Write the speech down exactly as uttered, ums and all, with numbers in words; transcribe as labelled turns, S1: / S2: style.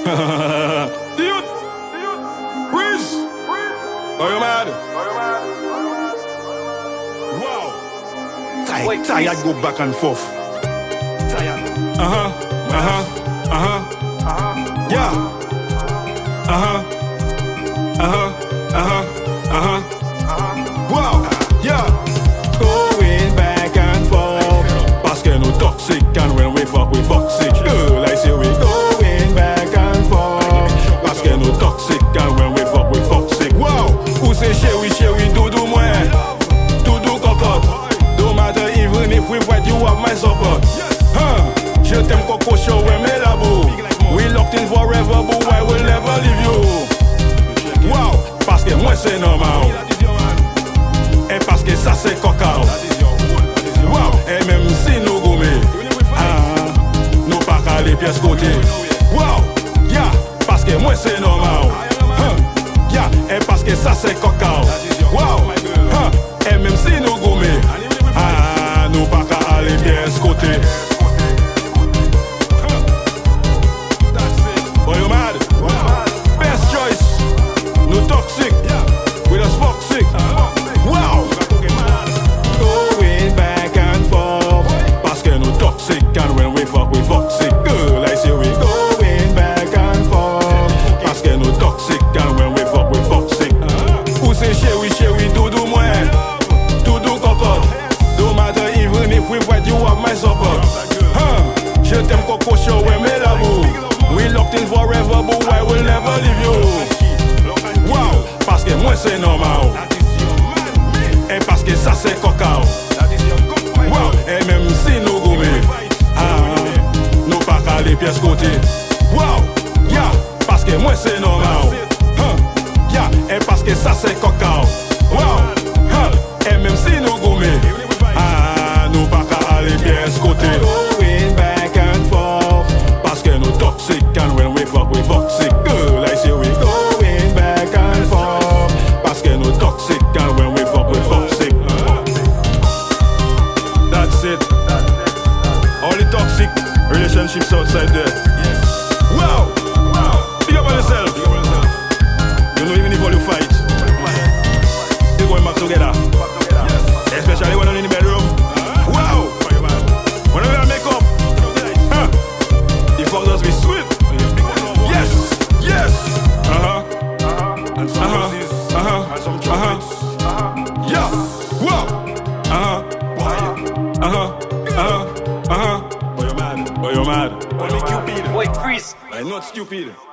S1: The youth, Breeze. Are you mad? Wow. Tired, tired, go back and forth. Tired. Uh huh. Uh huh. Uh huh. Yeah. Uh huh. Uh huh. Uh huh. Uh huh. Wow. Yeah. Going back and forth. Parce que nous toxic and when we fuck, we toxic. Girl, I say we going back and forth. Parce que nous toxic and when we fuck, we toxic. Wow. Ou c'est chéri, chéri, doudou moins. Doudou cocotte. Don't matter even if we fight, you have my support. Huh. Je t'aime coco show, ouais, mais la boue. We locked in forever, but I will never leave you. Wow. Parce que moi c'est normal. Et parce que ça c'est cocao. Wow. Et même si nous gourmet, ah, nous pas qu'à les pièces côté. Wow. Yeah. Parce que moi c'est normal. Huh. Yeah. Et parce que ça c'est cocao. Wow. Huh. Et même si nous gourmet, ah, nous pas qu'à les pièces côté. Boy, you mad? Best choice. No toxic. With us toxic. Wow. Going back and forth. Parce que nous toxic and when we fuck, we toxic. Girl, I say we going back and forth. Parce que nous toxic and when we fuck, we toxic. Ou c'est chéri, chéri, doudou moins. Doudou cocotte. Don't matter even if we fight, you have my support. Huh. Je t'aime coco show, ouais, mais l'amour. We locked in forever, but I will never leave you. Wow, parce que moi c'est normal. Et parce que ça c'est cocao. Wow, et même si nous gourmet, ah, nous pas qu'à les pièces côté. Wow, yeah, parce que moi c'est normal. Huh, yeah, et parce que ça c'est cocao. Wow, huh, et même si nous gourmet, ah, nous pas qu'à les pièces côté. Going back and forth. Parce que nous toxic and when we fuck, we toxic. Girl, I say we going back and forth. Parce que nous toxic and when we fuck, we toxic. That's it. Only toxic relationships outside there. Wow. Big up on yourself. You know, even if all you fight, still going back together. Especially when I'm in the bedroom. Wow. When we make up, huh? The fuck does be sweet. Yes, yes. Uh huh. And some roses. Uh huh. And some chocolates. Yeah. Wow. Uh huh. Uh huh. Uh huh. Uh huh. Boy, you're mad. Boy, you're mad. Boy, you're mad. Boy, Chris. I'm not stupid.